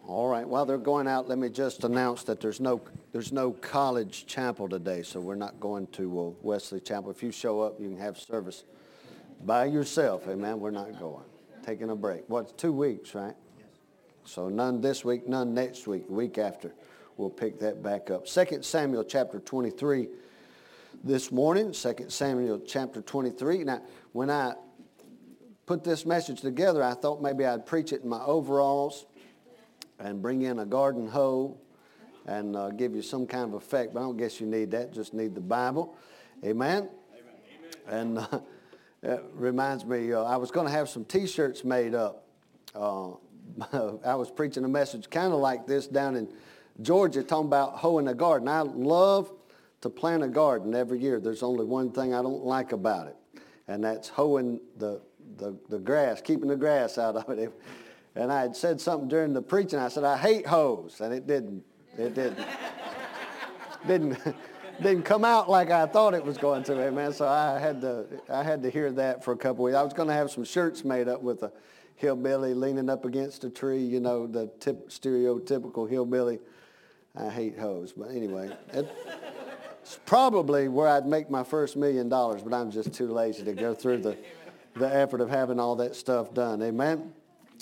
All right. While they're going out, let me just announce that there's no college chapel today, so we're not going to Wesley Chapel. If you show up, you can have service by yourself. Amen. We're not going. Taking a break. It's 2 weeks, right? Yes. So none this week, none next week. The week after, we'll pick that back up. 2 Samuel chapter 23 this morning. 2 Samuel chapter 23. Now, when I put this message together, I thought maybe I'd preach it in my overalls and bring in a garden hoe and give you some kind of effect. But I don't guess you need that. Just need the Bible. Amen? Amen. And it reminds me, I was going to have some T-shirts made up. I was preaching a message kind of like this down in Georgia, talking about hoeing a garden. I love to plant a garden every year. There's only one thing I don't like about it, and that's hoeing the grass, keeping the grass out of it. And I had said something during the preaching. I said, I hate hoes. And it didn't come out like I thought it was going to, amen. So I had to hear that for a couple weeks. I was going to have some shirts made up with a hillbilly leaning up against a tree, you know, the stereotypical hillbilly. I hate hoes. But anyway, it's probably where I'd make my first $1 million, but I'm just too lazy to go through the effort of having all that stuff done, amen.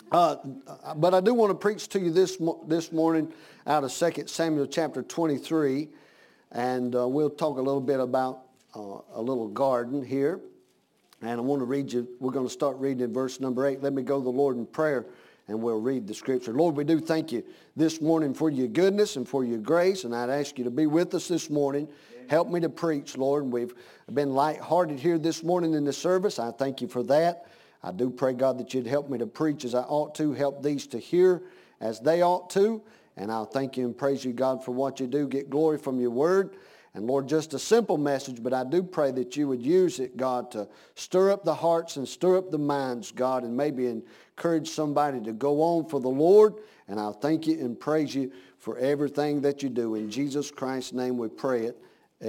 But I do want to preach to you this morning out of 2 Samuel chapter 23, and we'll talk a little bit about a little garden here. And I want to read you, we're going to start reading in verse number 8. Let me go to the Lord in prayer, and we'll read the scripture. Lord, we do thank you this morning for your goodness and for your grace, and I'd ask you to be with us this morning. Help me to preach, Lord. And we've been lighthearted here this morning in the service. I thank you for that. I do pray, God, that you'd help me to preach as I ought to, help these to hear as they ought to. And I'll thank you and praise you, God, for what you do. Get glory from your word. And, Lord, just a simple message, but I do pray that you would use it, God, to stir up the hearts and stir up the minds, God, and maybe encourage somebody to go on for the Lord. And I'll thank you and praise you for everything that you do. In Jesus Christ's name we pray it.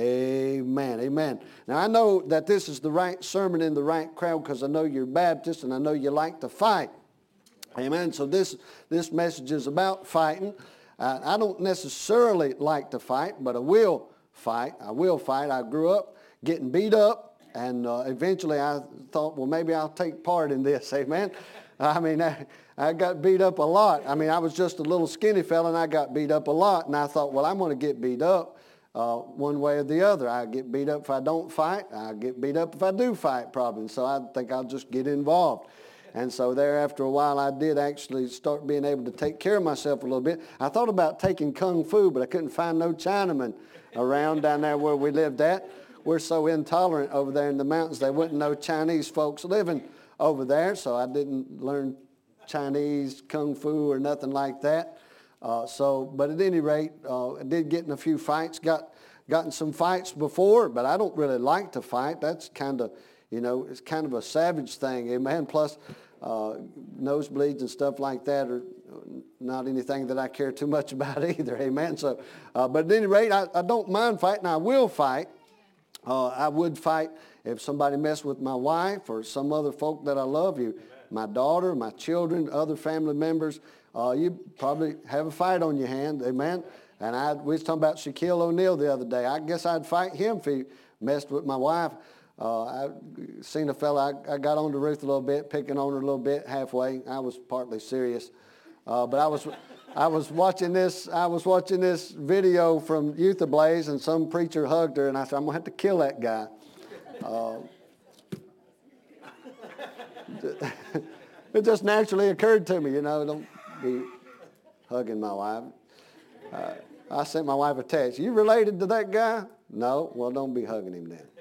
Amen. Amen. Now, I know that this is the right sermon in the right crowd because I know you're Baptist and I know you like to fight. Amen. So this message is about fighting. I don't necessarily like to fight, but I will fight. I will fight. I grew up getting beat up, and eventually I thought, well, maybe I'll take part in this. Amen. I mean, I got beat up a lot. I mean, I was just a little skinny fella, and I got beat up a lot, and I thought, well, I'm going to get beat up. One way or the other. I get beat up if I don't fight. I get beat up if I do fight, probably. So I think I'll just get involved. And so there, after a while, I did actually start being able to take care of myself a little bit. I thought about taking Kung Fu, but I couldn't find no Chinaman around down there where we lived at. We're so intolerant over there in the mountains, there wasn't no Chinese folks living over there, so I didn't learn Chinese Kung Fu or nothing like that. But at any rate, I did get in a few fights, gotten some fights before, but I don't really like to fight. That's kind of, it's kind of a savage thing, amen. Plus, nosebleeds and stuff like that are not anything that I care too much about either, amen. So, but at any rate, I don't mind fighting. I will fight. I would fight if somebody messed with my wife or some other folk that I love. My daughter, my children, other family members. You probably have a fight on your hand, amen. And we was talking about Shaquille O'Neal the other day. I guess I'd fight him if he messed with my wife. I seen a fella, I got on to Ruth a little bit, picking on her a little bit halfway. I was partly serious. But I was watching this video from Youth Ablaze, and some preacher hugged her, and I said, I'm going to have to kill that guy. It just naturally occurred to me, don't be hugging my wife. I sent my wife a text. You related to that guy? No? Well, don't be hugging him then.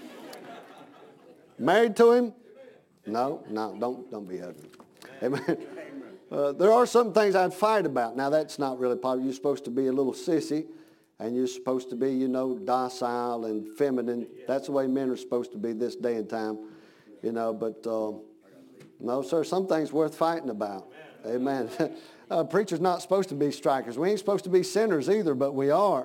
Married to him? No, don't be hugging him. Amen. There are some things I'd fight about. Now, that's not really popular. You're supposed to be a little sissy, and you're supposed to be, docile and feminine. That's the way men are supposed to be this day and time, but no, sir, some things worth fighting about. Amen. Preachers not supposed to be strikers. We ain't supposed to be sinners either, but we are.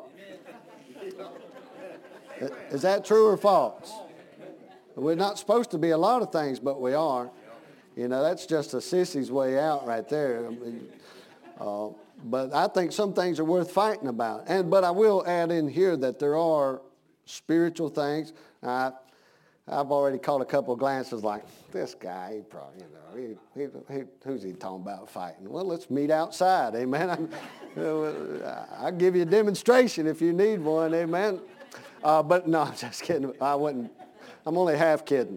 Is that true or false? We're not supposed to be a lot of things, but we are. That's just a sissy's way out right there. But I think some things are worth fighting about. But I will add in here that there are spiritual things. I've already caught a couple of glances like, this guy, he probably, who's he talking about fighting? Well, let's meet outside, amen. I'll give you a demonstration if you need one, amen. But no, I'm just kidding. I'm only half kidding.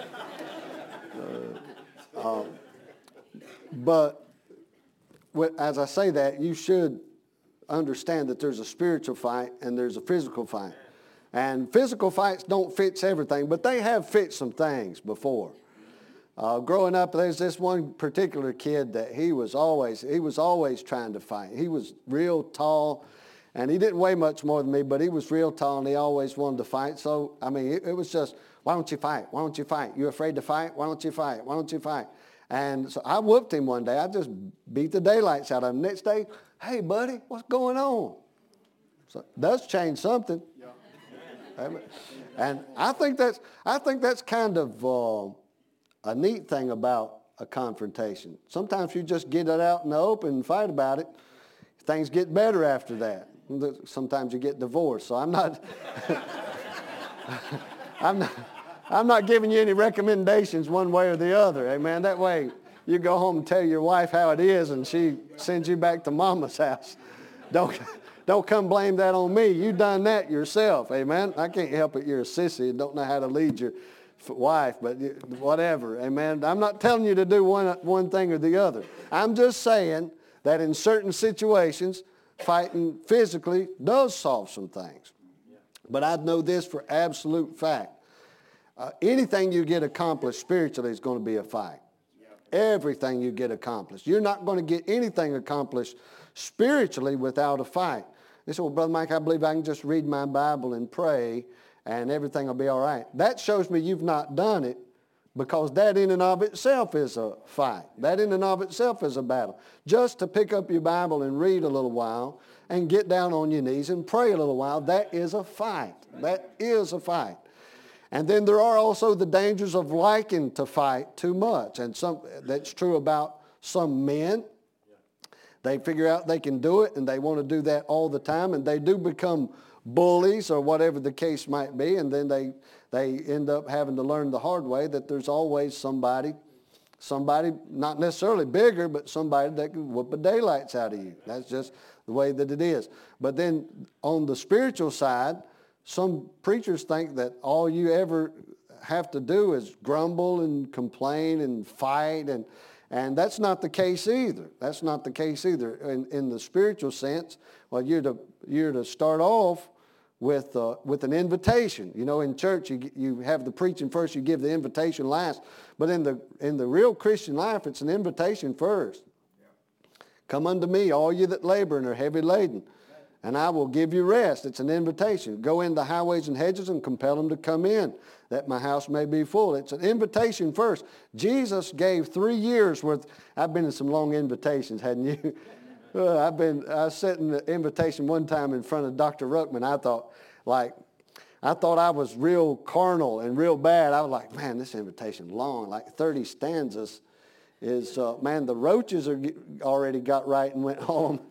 But as I say that, you should understand that there's a spiritual fight and there's a physical fight. And physical fights don't fix everything, but they have fixed some things before. Growing up, there's this one particular kid that he was always trying to fight. He was real tall, and he didn't weigh much more than me, but he was real tall, and he always wanted to fight. So, I mean, it was just, why don't you fight? Why don't you fight? You afraid to fight? Why don't you fight? Why don't you fight? And so I whooped him one day. I just beat the daylights out of him. Next day, hey, buddy, what's going on? So it does change something. Yeah. And I think that's kind of a neat thing about a confrontation. Sometimes you just get it out in the open and fight about it. Things get better after that. Sometimes you get divorced. So I'm not I'm not giving you any recommendations one way or the other. Amen. That way you go home and tell your wife how it is and she sends you back to mama's house. Don't come blame that on me. You done that yourself. Amen. I can't help it. You're a sissy and don't know how to lead your wife, but whatever. Amen. I'm not telling you to do one thing or the other. I'm just saying that in certain situations, fighting physically does solve some things. But I know this for absolute fact. Anything you get accomplished spiritually is going to be a fight. Everything you get accomplished. You're not going to get anything accomplished spiritually without a fight. They say, well, Brother Mike, I believe I can just read my Bible and pray and everything will be all right. That shows me you've not done it, because that in and of itself is a fight. That in and of itself is a battle. Just to pick up your Bible and read a little while and get down on your knees and pray a little while, that is a fight. That is a fight. And then there are also the dangers of liking to fight too much. And that's true about some men. They figure out they can do it and they want to do that all the time, and they do become bullies or whatever the case might be, and then they end up having to learn the hard way that there's always somebody not necessarily bigger, but somebody that can whoop the daylights out of you. That's just the way that it is. But then on the spiritual side, some preachers think that all you ever have to do is grumble and complain and fight, and that's not the case either. That's not the case either. In the spiritual sense, well, you're to start off with an invitation. You know, in church you have the preaching first, you give the invitation last. But in the real Christian life, it's an invitation first. Come unto me, all you that labor and are heavy laden, and I will give you rest. It's an invitation. Go into highways and hedges and compel them to come in, that my house may be full. It's an invitation first. Jesus gave 3 years worth. I've been in some long invitations, hadn't you? I sat in the invitation one time in front of Dr. Ruckman. I thought I was real carnal and real bad. I was like, man, this invitation long, like 30 stanzas. Man, the roaches already got right and went home.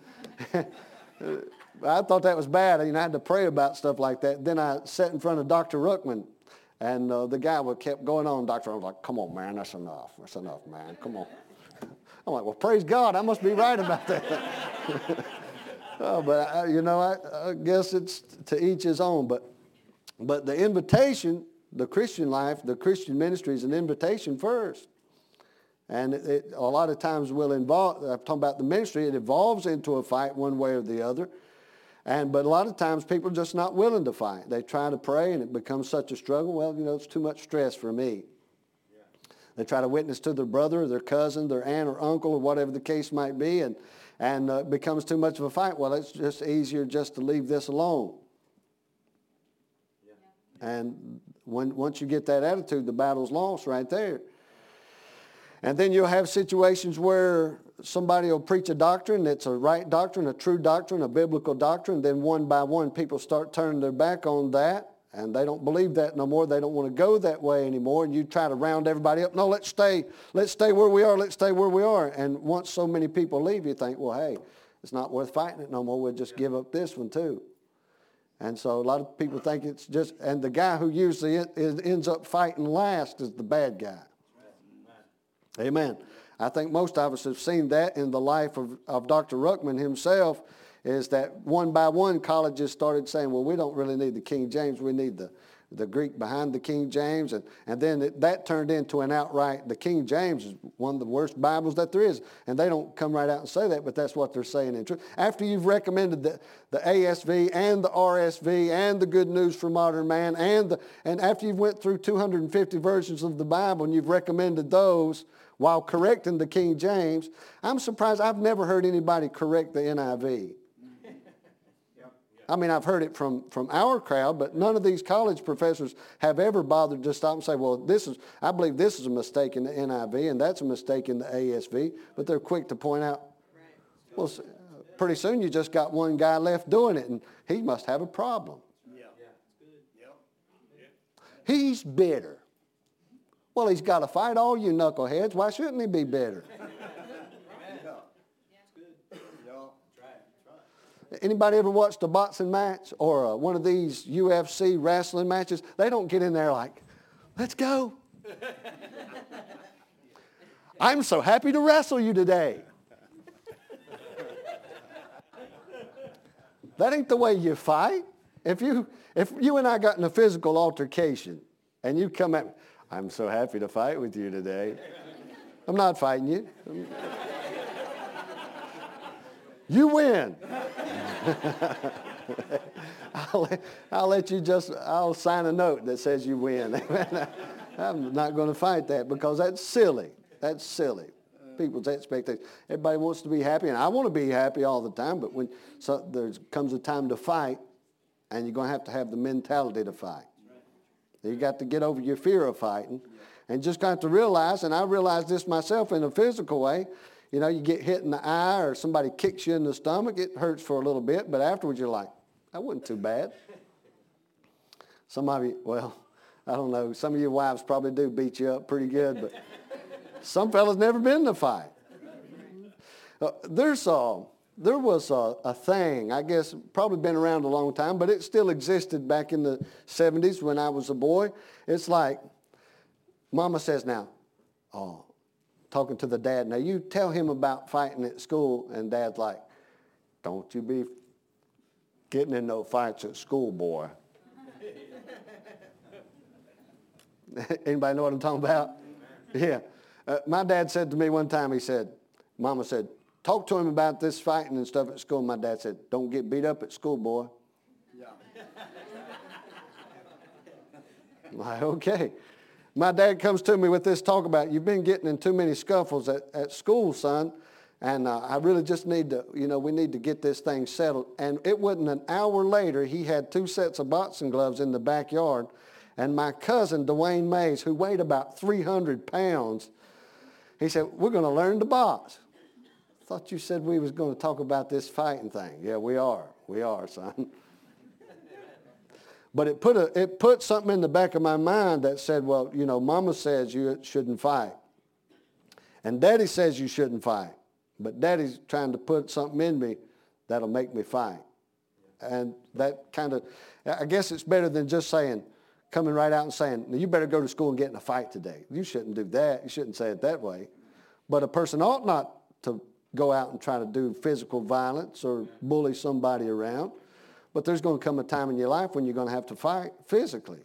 I thought that was bad. I had to pray about stuff like that. Then I sat in front of Dr. Ruckman, and the guy kept going on. Doctor, I was like, come on, man, that's enough. That's enough, man. Come on. I'm like, well, praise God. I must be right about that. But I guess it's to each his own. But the invitation, the Christian life, the Christian ministry is an invitation first. And it a lot of times will involve, I'm talking about the ministry, it evolves into a fight one way or the other. But a lot of times people are just not willing to fight. They try to pray and it becomes such a struggle. Well, it's too much stress for me. Yeah. They try to witness to their brother or their cousin, their aunt or uncle or whatever the case might be, and it becomes too much of a fight. Well, it's just easier just to leave this alone. Yeah. And once you get that attitude, the battle's lost right there. And then you'll have situations where somebody will preach a doctrine that's a right doctrine, a true doctrine, a biblical doctrine. Then one by one people start turning their back on that, and they don't believe that no more. They don't want to go that way anymore. And you try to round everybody up. No, let's stay where we are. Let's stay where we are. And once so many people leave, you think, well, hey, it's not worth fighting it no more. We'll just give up this one too. And so a lot of people think it's just, and the guy who usually ends up fighting last is the bad guy. Amen. I think most of us have seen that in the life of Dr. Ruckman himself, is that one by one colleges started saying, well, we don't really need the King James, we need the Greek behind the King James, and then that turned into an outright, the King James is one of the worst Bibles that there is, and they don't come right out and say that, but that's what they're saying in truth. After you've recommended the ASV and the RSV and the Good News for Modern Man, and after you've went through 250 versions of the Bible and you've recommended those while correcting the King James, I'm surprised I've never heard anybody correct the NIV. I mean, I've heard it from our crowd, but none of these college professors have ever bothered to stop and say, well, I believe this is a mistake in the NIV, and that's a mistake in the ASV. But they're quick to point out, well, pretty soon you just got one guy left doing it, and he must have a problem. He's bitter. Well, he's got to fight all you knuckleheads. Why shouldn't he be bitter? Anybody ever watched a boxing match or one of these UFC wrestling matches? They don't get in there like, let's go. I'm so happy to wrestle you today. That ain't the way you fight. If you and I got in a physical altercation and you come at me, I'm so happy to fight with you today. I'm not fighting you. You win. I'll sign a note that says you win. I'm not going to fight that because that's silly. That's silly. People's expectations. Everybody wants to be happy, and I want to be happy all the time, but when there comes a time to fight, and you're going to have the mentality to fight. You got to get over your fear of fighting, and just got to realize, and I realized this myself in a physical way, you know, you get hit in the eye or somebody kicks you in the stomach, it hurts for a little bit, but afterwards you're like, that wasn't too bad. Some of you, well, I don't know, some of your wives probably do beat you up pretty good, but some fellas never been in a fight. There was a thing, I guess, probably been around a long time, but it still existed back in the 70s when I was a boy. It's like, Mama says now, talking to the dad, now you tell him about fighting at school, and Dad's like, don't you be getting in no fights at school, boy. Anybody know what I'm talking about? Yeah. My dad said to me one time, Mama said, talk to him about this fighting and stuff at school. My dad said, don't get beat up at school, boy. Yeah. I'm like, okay. My dad comes to me with this talk about, you've been getting in too many scuffles at school, son, and I really just need to, we need to get this thing settled. And it wasn't an hour later, he had 2 sets of boxing gloves in the backyard, and my cousin, Dwayne Mays, who weighed about 300 pounds, he said, we're going to learn to box. I thought you said we was going to talk about this fighting thing. Yeah, we are. We are, son. But it put something in the back of my mind that said, well, Mama says you shouldn't fight. And Daddy says you shouldn't fight. But Daddy's trying to put something in me that'll make me fight. And that kind of, I guess it's better than just coming right out and saying, you better go to school and get in a fight today. You shouldn't do that. You shouldn't say it that way. But a person ought not to go out and try to do physical violence or bully somebody around. But there's going to come a time in your life when you're going to have to fight physically.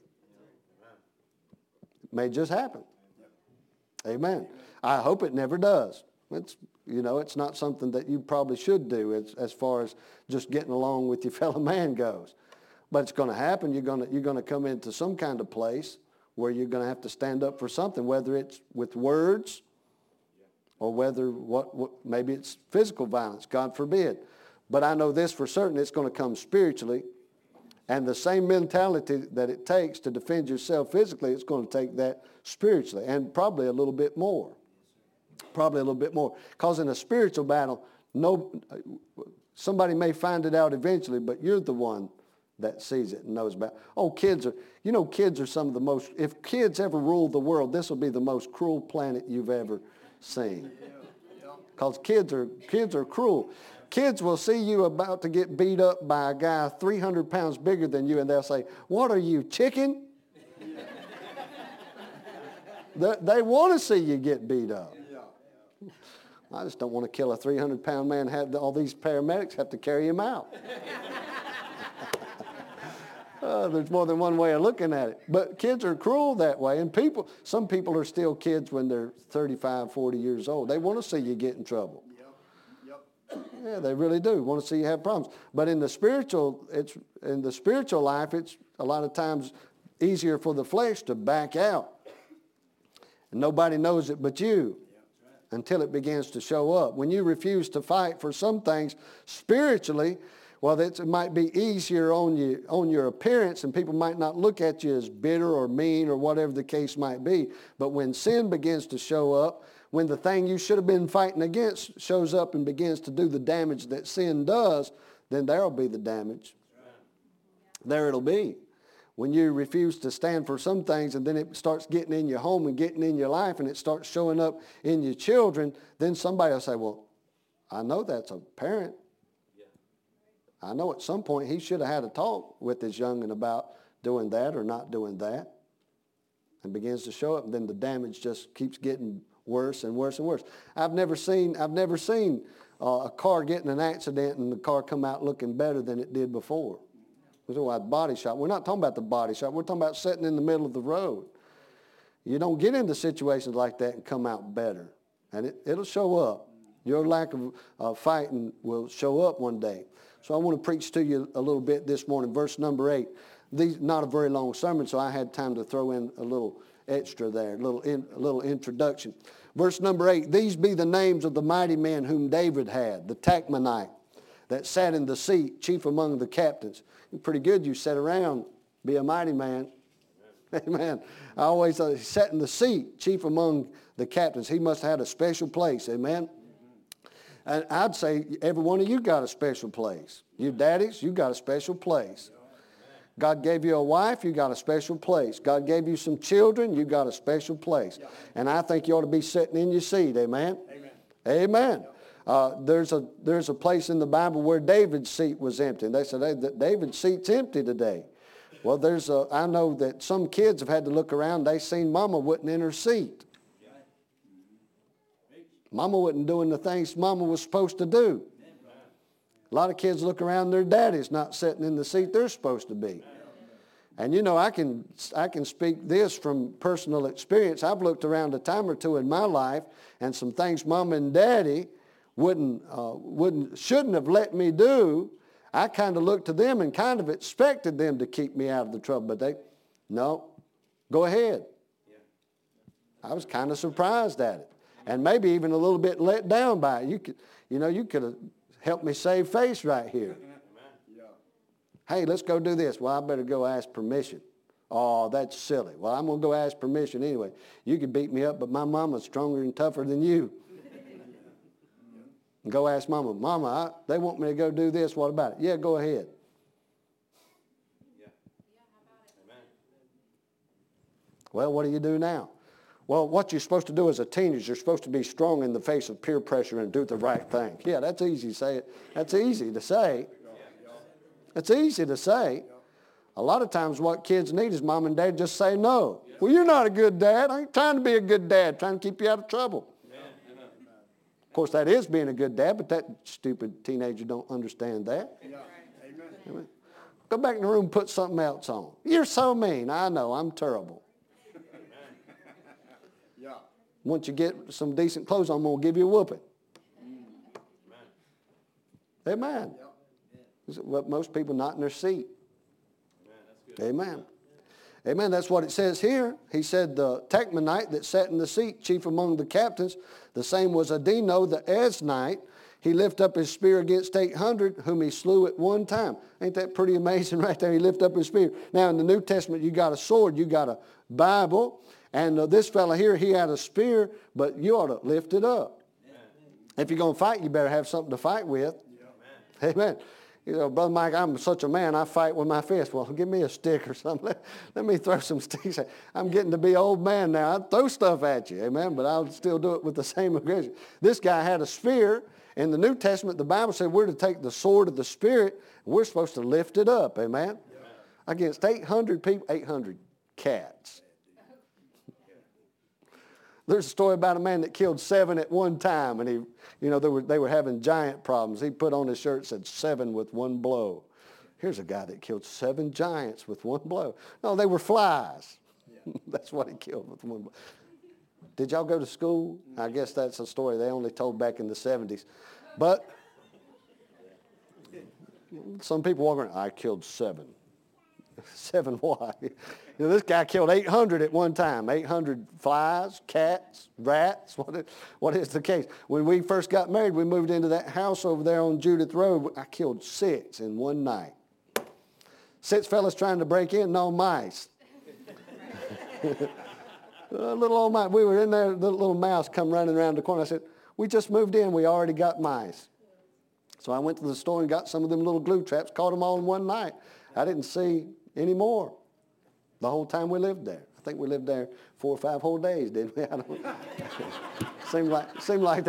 It may just happen. Amen. I hope it never does. It's not something that you probably should do as far as just getting along with your fellow man goes. But it's going to happen. You're going to come into some kind of place where you're going to have to stand up for something, whether it's with words or whether maybe it's physical violence, God forbid. But I know this for certain, it's going to come spiritually. And the same mentality that it takes to defend yourself physically, it's going to take that spiritually, and probably a little bit more. Probably a little bit more. Because in a spiritual battle, somebody may find it out eventually, but you're the one that sees it and knows about it. Kids are some of the most, if kids ever ruled the world, this will be the most cruel planet you've ever seen. Because kids are cruel. Kids will see you about to get beat up by a guy 300 pounds bigger than you, and they'll say, "What are you, chicken?" They want to see you get beat up. I just don't want to kill a 300-pound man, have all these paramedics have to carry him out. There's more than one way of looking at it. But kids are cruel that way. And some people are still kids when they're 35, 40 years old. They want to see you get in trouble. Yeah, they really do want to see you have problems. But in the spiritual life, it's a lot of times easier for the flesh to back out. And nobody knows it but you until it begins to show up. When you refuse to fight for some things spiritually, well, it might be easier on your appearance, and people might not look at you as bitter or mean or whatever the case might be. But when sin begins to show up, when the thing you should have been fighting against shows up and begins to do the damage that sin does, then there'll be the damage. There it'll be. When you refuse to stand for some things and then it starts getting in your home and getting in your life and it starts showing up in your children, then somebody will say, "Well, I know that's a parent. I know at some point he should have had a talk with his young'un about doing that or not doing that." And begins to show up, and then the damage just keeps getting worse and worse and worse. I've never seen a car get in an accident and the car come out looking better than it did before. We're talking about body shop. We're not talking about the body shop. We're talking about sitting in the middle of the road. You don't get into situations like that and come out better. And it'll show up. Your lack of fighting will show up one day. So I want to preach to you a little bit this morning. Verse number 8. Not a very long sermon, so I had time to throw in a little extra there, a little introduction. Verse number 8. These be the names of the mighty men whom David had, the Tachmonite, that sat in the seat, chief among the captains. Pretty good you sat around, be a mighty man. Amen. I always thought he sat in the seat, chief among the captains. He must have had a special place. Amen. And I'd say every one of you got a special place. You daddies, you got a special place. God gave you a wife, you got a special place. God gave you some children, you got a special place. And I think you ought to be sitting in your seat. Amen. Amen. There's a place in the Bible where David's seat was empty. And they said, "Hey, David's seat's empty today." Well, I know that some kids have had to look around. They seen Mama wasn't in her seat. Mama wasn't doing the things Mama was supposed to do. A lot of kids look around, their daddy's not sitting in the seat they're supposed to be. And you know, I can speak this from personal experience. I've looked around a time or two in my life, and some things Mama and Daddy shouldn't have let me do. I kind of looked to them and kind of expected them to keep me out of the trouble, but no, go ahead. I was kind of surprised at it, and maybe even a little bit let down by it. You could have helped me save face right here. Hey, let's go do this. Well, I better go ask permission. Oh, that's silly. Well, I'm going to go ask permission anyway. You can beat me up, but my mama's stronger and tougher than you. And go ask Mama. Mama, they want me to go do this. What about it? Yeah, go ahead. Well, what do you do now? Well, what you're supposed to do as a teenager, you're supposed to be strong in the face of peer pressure and do the right thing. Yeah, that's easy to say. That's easy to say. It's easy to say. A lot of times what kids need is mom and dad just say no. Well, you're not a good dad. I ain't trying to be a good dad, trying to keep you out of trouble. Of course, that is being a good dad, but that stupid teenager don't understand that. Amen. Go back in the room and put something else on. You're so mean. I know, I'm terrible. Once you get some decent clothes on, I'm going to give you a whooping. Amen. What most people not in their seat. Amen. Amen. That's what it says here. He said the Tachmonite that sat in the seat, chief among the captains, the same was Adino the Eznite. He lifted up his spear against 800, whom he slew at one time. Ain't that pretty amazing right there? He lifted up his spear. Now in the New Testament, you got a sword, you got a Bible, and this fella here, he had a spear, but you ought to lift it up. If you're going to fight, you better have something to fight with. Amen. You know, Brother Mike, I'm such a man, I fight with my fist. Well, give me a stick or something. Let me throw some sticks. I'm getting to be an old man now. I'd throw stuff at you, amen, but I'll still do it with the same aggression. This guy had a spear, In the New Testament, the Bible said we're to take the sword of the Spirit, and we're supposed to lift it up, amen? Against 800 people, 800 cats. There's a story about a man that killed 7 at one time, and they were having giant problems. He put on his shirt, said 7 with one blow. Here's a guy that killed 7 giants with one blow. No, they were flies. That's what he killed with one blow. Did y'all go to school? I guess that's a story they only told back in the 70s. But some people walk around, I killed 7. 7 why? This guy killed 800 at one time. 800 flies, cats, rats. What is the case? When we first got married, we moved into that house over there on Judith Road. I killed 6 in one night. 6 fellas trying to break in, no mice. Little old mouse. We were in there, the little mouse come running around the corner. I said, we just moved in. We already got mice. So I went to the store and got some of them little glue traps, caught them all in one night. I didn't see any more the whole time we lived there. I think we lived there 4 or 5 whole days, didn't we? I don't know. Seemed like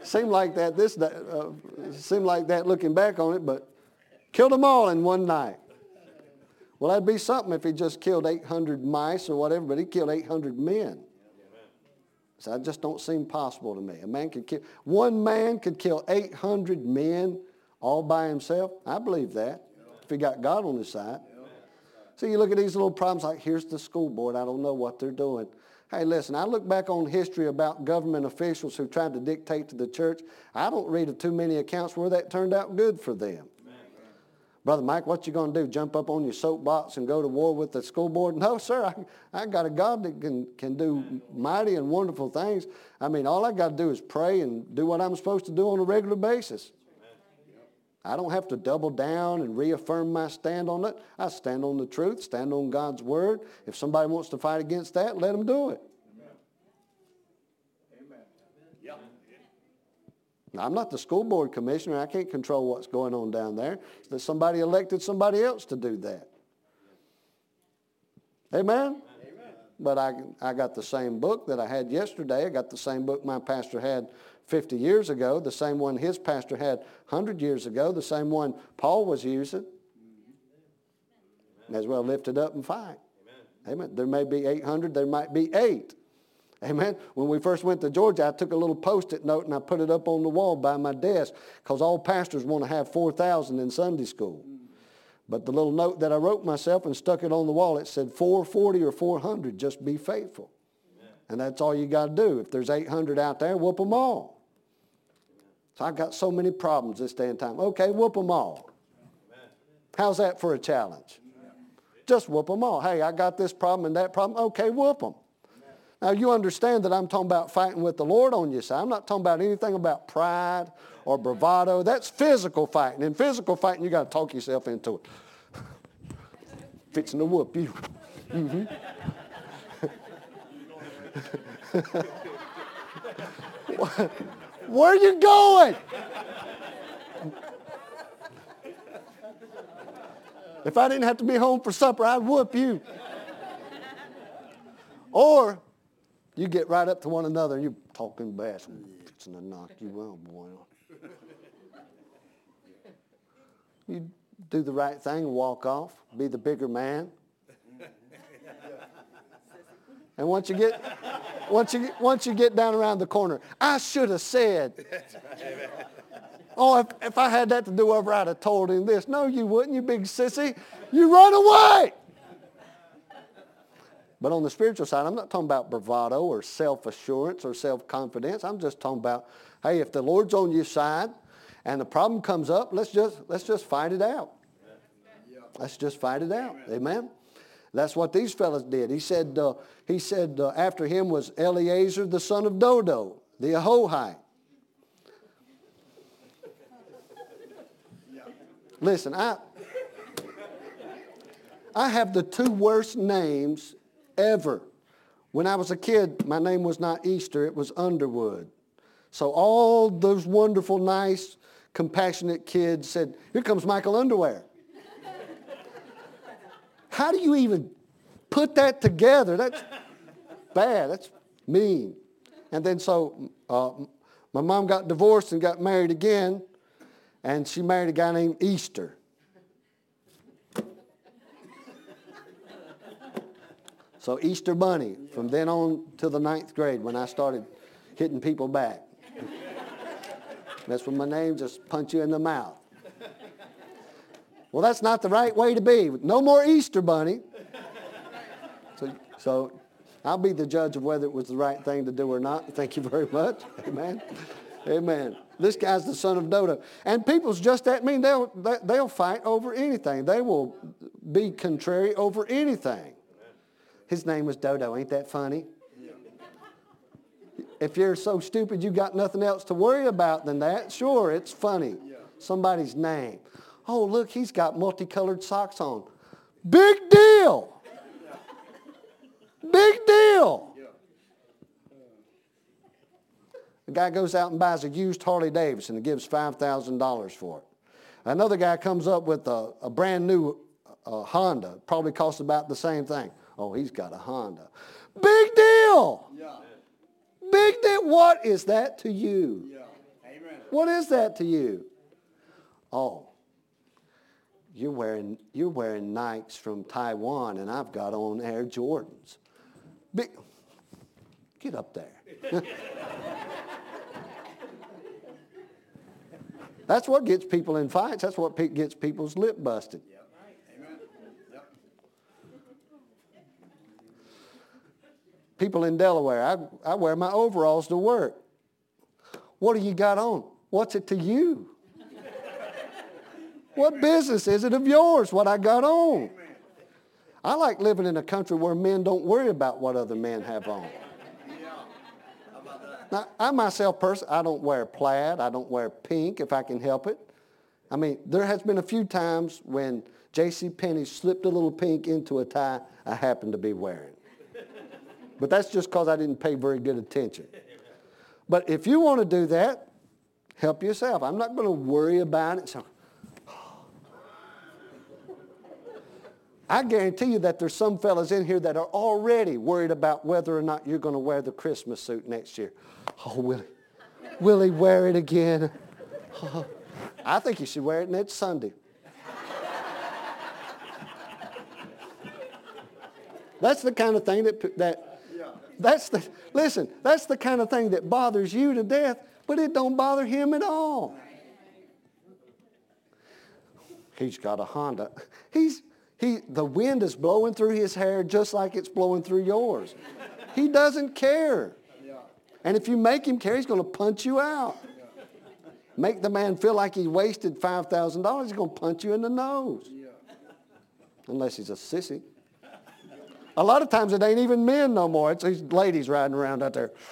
that looking back on it, but killed them all in one night. Well, that'd be something if he just killed 800 mice or whatever, but he killed 800 men. So that just don't seem possible to me. One man could kill 800 men all by himself. I believe that, if he got God on his side. So you look at these little problems like, here's the school board. I don't know what they're doing. Hey, listen, I look back on history about government officials who tried to dictate to the church. I don't read of too many accounts where that turned out good for them. Brother Mike, what you going to do? Jump up on your soapbox and go to war with the school board? No, sir. I got a God that can do mighty and wonderful things. I mean, all I got to do is pray and do what I'm supposed to do on a regular basis. I don't have to double down and reaffirm my stand on it. I stand on the truth, stand on God's word. If somebody wants to fight against that, let them do it. Now, I'm not the school board commissioner. I can't control what's going on down there. That somebody elected somebody else to do that. Amen? Amen. But I got the same book that I had yesterday. I got the same book my pastor had 50 years ago, the same one his pastor had 100 years ago, the same one Paul was using. As well lift it up and fight. Amen. There may be 800, there might be 8. Amen. When we first went to Georgia, I took a little Post-it note and I put it up on the wall by my desk because all pastors want to have 4,000 in Sunday school. But the little note that I wrote myself and stuck it on the wall, it said 440 or 400, just be faithful. Amen. And that's all you got to do. If there's 800 out there, whoop them all. So I've got so many problems this day and time. Okay, whoop them all. Amen. How's that for a challenge? Amen. Just whoop them all. Hey, I got this problem and that problem. Okay, whoop them. Now, you understand that I'm talking about fighting with the Lord on your side. I'm not talking about anything about pride or bravado. That's physical fighting. In physical fighting, you got to talk yourself into it. Fixing to whoop you. Mm-hmm. Where are you going? If I didn't have to be home for supper, I'd whoop you. Or you get right up to one another and you're talking bass and fixing to knock you out, boy. You do the right thing, walk off, be the bigger man. And once you get down around the corner, I should have said. Oh, if I had that to do over, I'd have told him this. No, you wouldn't, you big sissy. You run away. But on the spiritual side, I'm not talking about bravado or self-assurance or self-confidence. I'm just talking about, hey, if the Lord's on your side and the problem comes up, let's just fight it out. Let's just fight it out. Amen? That's what these fellas did. He said after him was Eleazar, the son of Dodo, the Ahohite. Listen, I have the 2 worst names ever. When I was a kid, my name was not Easter, it was Underwood. So all those wonderful, nice, compassionate kids said, here comes Michael Underwear. How do you even put that together? That's bad. That's mean. And then so My mom got divorced and got married again, and she married a guy named Easter. So Easter Bunny, from then on to the 9th grade when I started hitting people back. That's when my name just punch you in the mouth. Well, that's not the right way to be. No more Easter Bunny. So I'll be the judge of whether it was the right thing to do or not. Thank you very much. Amen. Amen. This guy's the son of Dodo. And people's just that mean. They'll fight over anything. They will be contrary over anything. His name was Dodo. Ain't that funny? If you're so stupid you got nothing else to worry about than that, sure, it's funny. Somebody's name. Oh, look, he's got multicolored socks on. Big deal. Big deal. The guy goes out and buys a used Harley Davidson and gives $5,000 for it. Another guy comes up with a brand new Honda. Probably costs about the same thing. Oh, he's got a Honda. Big deal. Yeah. Big deal. What is that to you? Yeah. Amen. What is that to you? Oh, you're wearing Nikes from Taiwan, and I've got on Air Jordans. Get up there. That's what gets people in fights. That's what gets people's lip busted. Yep. Amen. Yep. People in Delaware, I wear my overalls to work. What do you got on? What's it to you? What business is it of yours, what I got on? I like living in a country where men don't worry about what other men have on. Now, I myself personally, I don't wear plaid. I don't wear pink if I can help it. I mean, there has been a few times when JCPenney slipped a little pink into a tie I happened to be wearing. But that's just because I didn't pay very good attention. But if you want to do that, help yourself. I'm not going to worry about it. So, I guarantee you that there's some fellas in here that are already worried about whether or not you're going to wear the Christmas suit next year. Oh, will he wear it again? Oh, I think he should wear it next Sunday. That's the kind of thing that's the kind of thing that bothers you to death, but it don't bother him at all. He's got a Honda. The wind is blowing through his hair just like it's blowing through yours. He doesn't care. And if you make him care, he's going to punch you out. Make the man feel like he wasted $5,000, he's going to punch you in the nose. Unless he's a sissy. A lot of times it ain't even men no more. It's these ladies riding around out there.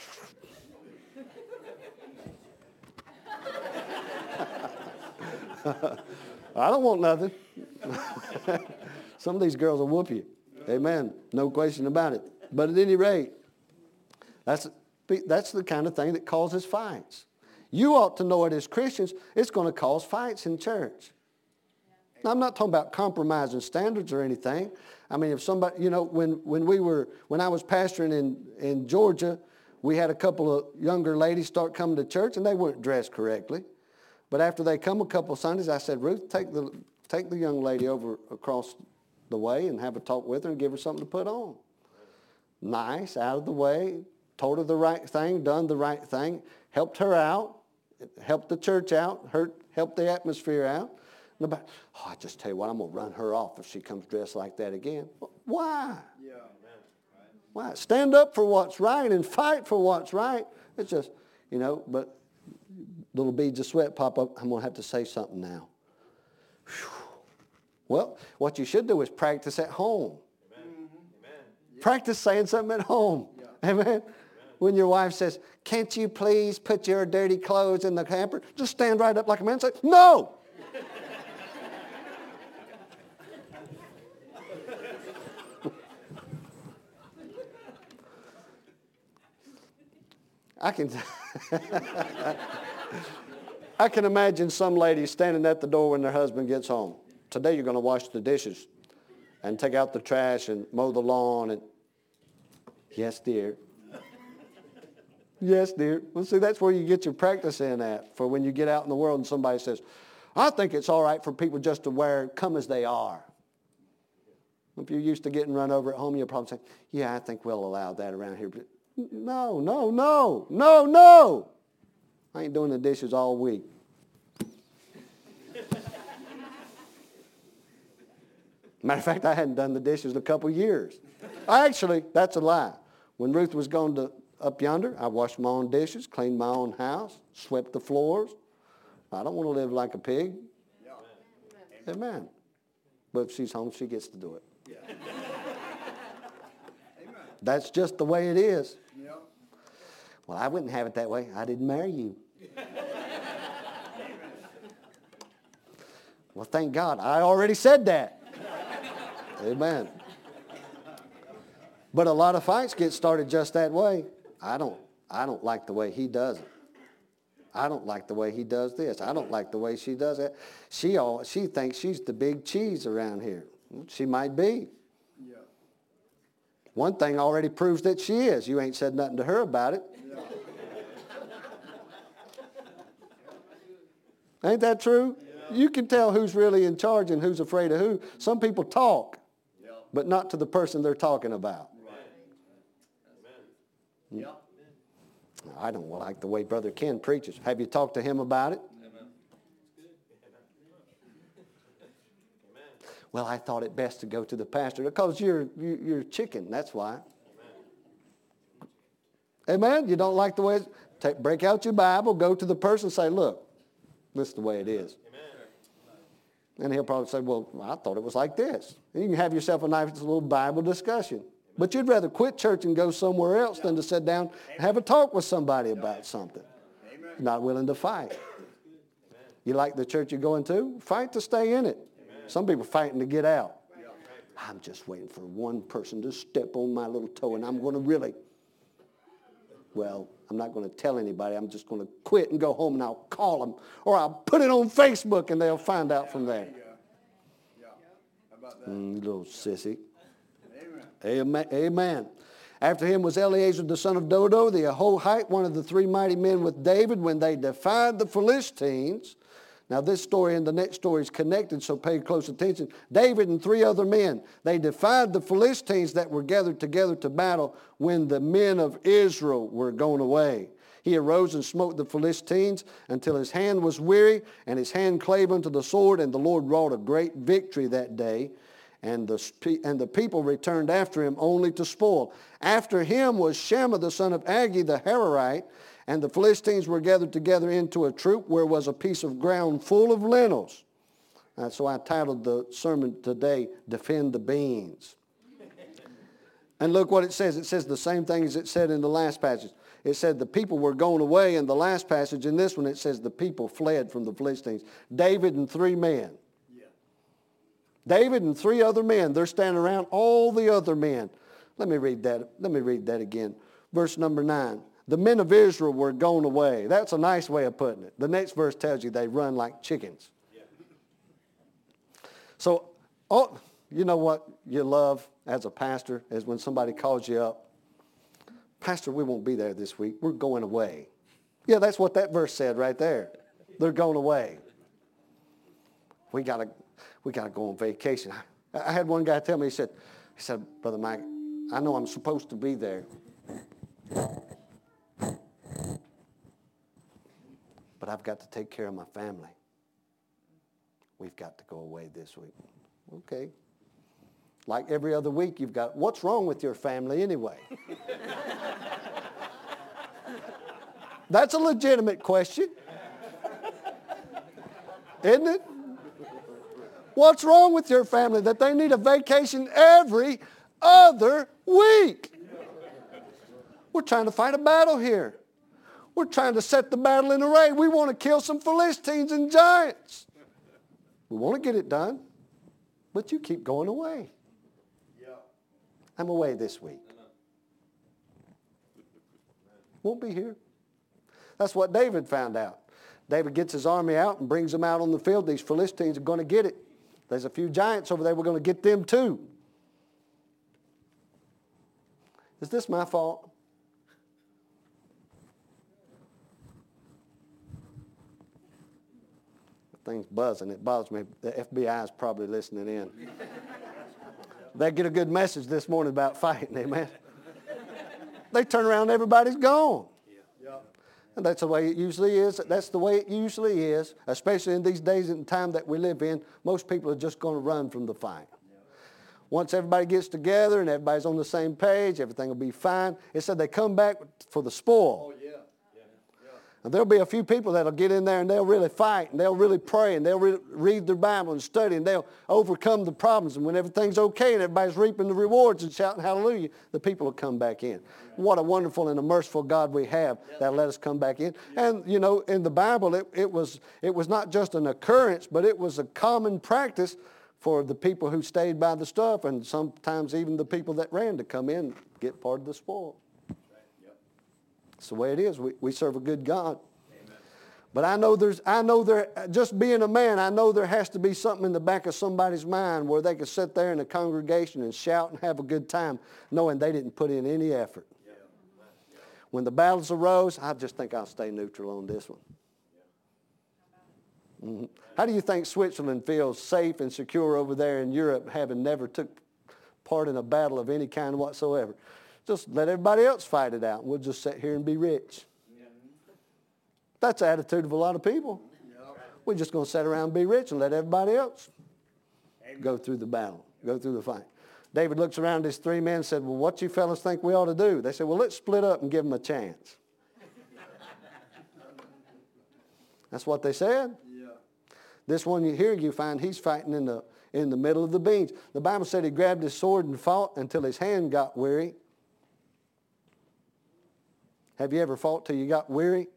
I don't want nothing. Some of these girls will whoop you. Amen. No question about it. But at any rate, that's the kind of thing that causes fights. You ought to know it as Christians. It's going to cause fights in church. Now, I'm not talking about compromising standards or anything. I mean, if somebody, when I was pastoring in Georgia, we had a couple of younger ladies start coming to church, and they weren't dressed correctly. But after they come a couple of Sundays, I said, Ruth, take the young lady over across the way and have a talk with her and give her something to put on. Nice, out of the way, told her the right thing, done the right thing, helped her out, helped the church out, helped the atmosphere out. I just tell you what, I'm going to run her off if she comes dressed like that again. Why? Yeah. Why? Stand up for what's right and fight for what's right. It's just, but little beads of sweat pop up. I'm going to have to say something now. Whew. Well, what you should do is practice at home. Amen. Practice saying something at home. Yeah. Amen. When your wife says, can't you please put your dirty clothes in the hamper? Just stand right up like a man and say, no. I can imagine some ladies standing at the door when their husband gets home. Today you're going to wash the dishes and take out the trash and mow the lawn. And yes, dear. Yes, dear. Well, see, that's where you get your practice in at for when you get out in the world and somebody says, I think it's all right for people just to come as they are. If you're used to getting run over at home, you'll probably say, yeah, I think we'll allow that around here. But no, no, no, no, no. I ain't doing the dishes all week. Matter of fact, I hadn't done the dishes in a couple years. Actually, that's a lie. When Ruth was going up yonder, I washed my own dishes, cleaned my own house, swept the floors. I don't want to live like a pig. Yeah. Amen. But if she's home, she gets to do it. Yeah. That's just the way it is. Yeah. Well, I wouldn't have it that way. I didn't marry you. Well, thank God. I already said that. Amen. But a lot of fights get started just that way. I don't like the way he does it. I don't like the way he does this. I don't like the way she does it. She thinks she's the big cheese around here. She might be. Yeah. One thing already proves that she is. You ain't said nothing to her about it. Yeah. Ain't that true? Yeah. You can tell who's really in charge and who's afraid of who. Some people talk, yeah, but not to the person they're talking about. Right. Amen. Yeah. I don't like the way Brother Ken preaches. Have you talked to him about it? Amen. Well, I thought it best to go to the pastor because you're chicken. That's why. Amen. You don't like the way break out your Bible, go to the person and say, look, this is the way it is. Amen. And he'll probably say, well, I thought it was like this. And you can have yourself a nice little Bible discussion. But you'd rather quit church and go somewhere else than to sit down and have a talk with somebody about something. Amen. Not willing to fight. Amen. You like the church you're going to? Fight to stay in it. Amen. Some people fighting to get out. Yeah. I'm just waiting for one person to step on my little toe and I'm going to really, well, I'm not going to tell anybody. I'm just going to quit and go home and I'll call them. Or I'll put it on Facebook and they'll find out from there. Yeah. How about that? Little sissy. Amen. Amen. After him was Eleazar the son of Dodo, the Ahohite, one of the three mighty men with David when they defied the Philistines. Now this story and the next story is connected, so pay close attention. David and three other men, they defied the Philistines that were gathered together to battle when the men of Israel were gone away. He arose and smote the Philistines until his hand was weary, and his hand clave unto the sword, and the Lord wrought a great victory that day. And the people returned after him only to spoil. After him was Shammah the son of Agee the Hararite, and the Philistines were gathered together into a troop where was a piece of ground full of lentils. So I titled the sermon today, Defend the Beans. And look what it says. It says the same thing as it said in the last passage. It said the people were going away in the last passage. In this one it says the people fled from the Philistines. David and three men. David and three other men, they're standing around all the other men. Let me read that again. Verse number 9. The men of Israel were gone away. That's a nice way of putting it. The next verse tells you they run like chickens. Yeah. So, you know what you love as a pastor is when somebody calls you up. Pastor, we won't be there this week. We're going away. Yeah, that's what that verse said right there. They're going away. We got to go on vacation. I had one guy tell me, he said, Brother Mike, I know I'm supposed to be there, but I've got to take care of my family. We've got to go away this week. Okay. Like every other week, you've got, what's wrong with your family anyway? That's a legitimate question. Isn't it? What's wrong with your family that they need a vacation every other week? We're trying to fight a battle here. We're trying to set the battle in array. We want to kill some Philistines and giants. We want to get it done, but you keep going away. I'm away this week. Won't be here. That's what David found out. David gets his army out and brings them out on the field. These Philistines are going to get it. There's a few giants over there. We're going to get them too. Is this my fault? thing's buzzing. It bothers me. The FBI is probably listening in. They get a good message this morning about fighting, amen. They turn around and everybody's gone. And that's the way it usually is. That's the way it usually is, especially in these days and time that we live in. Most people are just going to run from the fight. Once everybody gets together and everybody's on the same page, everything will be fine. It said they come back for the spoil. And there'll be a few people that'll get in there and they'll really fight and they'll really pray and they'll read their Bible and study and they'll overcome the problems. And when everything's okay and everybody's reaping the rewards and shouting hallelujah, the people will come back in. What a wonderful and a merciful God we have that let us come back in. And, you know, in the Bible, it was not just an occurrence, but it was a common practice for the people who stayed by the stuff and sometimes even the people that ran to come in and get part of the spoil. It's the way it is. We serve a good God. Amen. But I know just being a man, I know there has to be something in the back of somebody's mind where they can sit there in a congregation and shout and have a good time knowing they didn't put in any effort. Yeah. When the battles arose, I just think I'll stay neutral on this one. Mm-hmm. How do you think Switzerland feels safe and secure over there in Europe, having never took part in a battle of any kind whatsoever? Just let everybody else fight it out. We'll just sit here and be rich. That's the attitude of a lot of people. We're just going to sit around and be rich and let everybody else go through the battle, go through the fight. David looks around at his three men and said, well, what you fellas think we ought to do? They said, well, let's split up and give them a chance. That's what they said. This one here you find he's fighting in the middle of the beans. The Bible said he grabbed his sword and fought until his hand got weary. Have you ever fought till you got weary?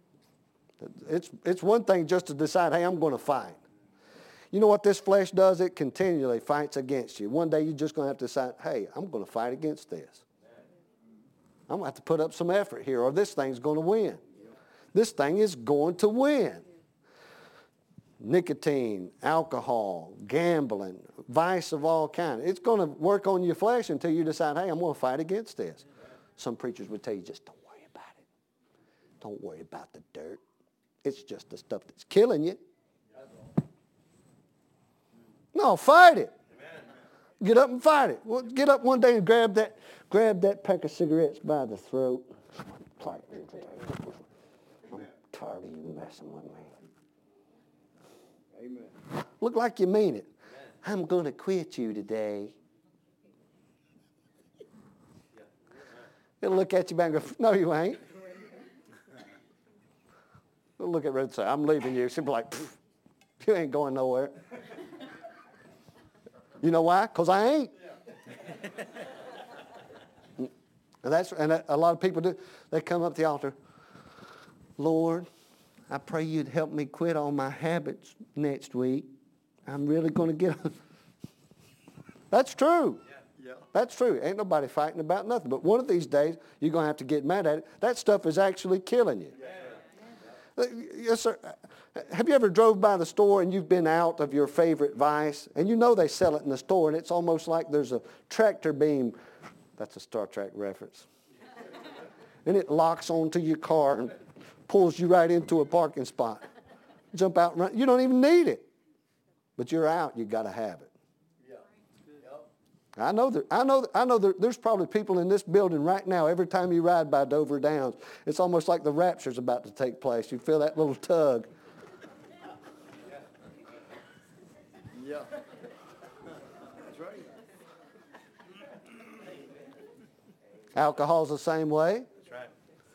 It's one thing just to decide, hey, I'm going to fight. You know what this flesh does? It continually fights against you. One day you're just going to have to decide, hey, I'm going to fight against this. I'm going to have to put up some effort here or this thing's going to win. This thing is going to win. Nicotine, alcohol, gambling, vice of all kinds. It's going to work on your flesh until you decide, hey, I'm going to fight against this. Some preachers would tell you, just don't worry about it. Don't worry about the dirt. It's just the stuff that's killing you. No, fight it. Get up and fight it. Well, get up one day and grab that pack of cigarettes by the throat. I'm tired of you messing with me. Amen. Look like you mean it. I'm going to quit you today. It'll look at you back and go, no, you ain't. It'll look at Red and say, I'm leaving you. She'll be like, you ain't going nowhere. You know why? Because I ain't. And a lot of people do. They come up to the altar. Lord, I pray you'd help me quit all my habits next week. I'm really going to get on. That's true. Yeah. That's true. Ain't nobody fighting about nothing. But one of these days, you're going to have to get mad at it. That stuff is actually killing you. Yeah. Yes, sir. Have you ever drove by the store and you've been out of your favorite vice? And you know they sell it in the store, and it's almost like there's a tractor beam. That's a Star Trek reference. And it locks onto your car and pulls you right into a parking spot. Jump out and run. You don't even need it. But you're out. You got to have it. I know there's probably people in this building right now, every time you ride by Dover Downs, it's almost like the rapture's about to take place. You feel that little tug. Yeah. That's right. Alcohol's the same way. That's right.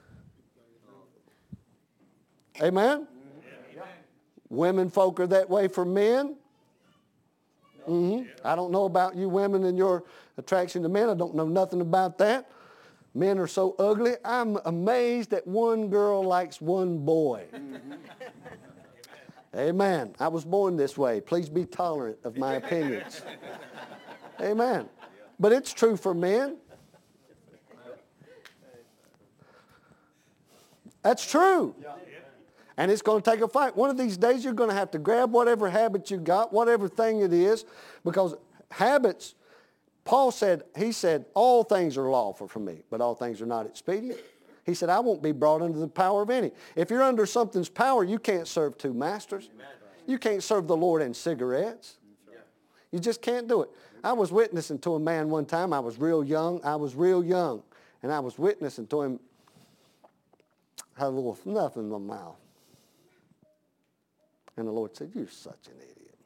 Amen? Yeah. Women folk are that way for men. Mm-hmm. I don't know about you women and your attraction to men. I don't know nothing about that. Men are so ugly. I'm amazed that one girl likes one boy. Mm-hmm. Amen. I was born this way. Please be tolerant of my opinions. Amen. But it's true for men. That's true. And it's going to take a fight. One of these days you're going to have to grab whatever habit you got, whatever thing it is, because habits, Paul said, he said, all things are lawful for me, but all things are not expedient. He said, I won't be brought under the power of any. If you're under something's power, you can't serve two masters. You can't serve the Lord in cigarettes. You just can't do it. I was witnessing to a man one time. I was real young. And I was witnessing to him. Had a little nothing in my mouth. And the Lord said, "You're such an idiot."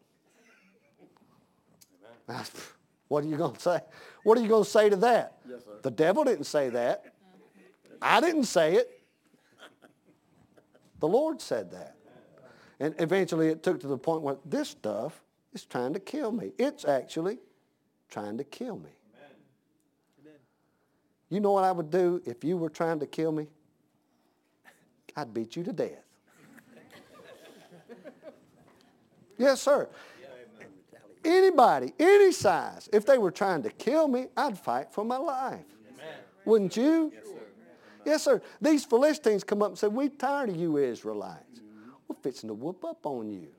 I said, "What are you going to say? What are you going to say to that?" Yes, sir. The devil didn't say that. I didn't say it. The Lord said that. And eventually it took to the point where this stuff is trying to kill me. It's actually trying to kill me. Amen. You know what I would do if you were trying to kill me? I'd beat you to death. Yes, sir. Anybody, any size, if they were trying to kill me, I'd fight for my life. Amen. Wouldn't you? Yes, sir. Yes, sir. These Philistines come up and say, "We're tired of you Israelites. We're fixing to whoop up on you."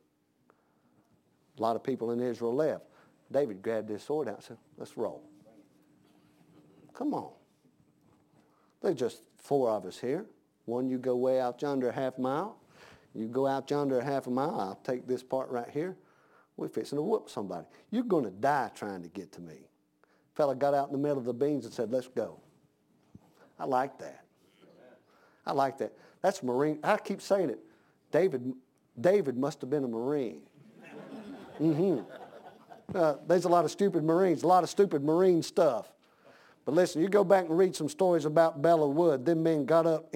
A lot of people in Israel left. David grabbed his sword out and said, "Let's roll. Come on. There's just 4 of us here. One, you go way out yonder a half mile. You go out yonder a half a mile. I'll take this part right here. We're fixing to whoop somebody. You're going to die trying to get to me." Fella got out in the middle of the beans and said, "Let's go." I like that. I like that. That's Marine. I keep saying it. David must have been a Marine. There's a lot of stupid Marines, a lot of stupid Marine stuff. But listen, you go back and read some stories about Belleau Wood. Them men got up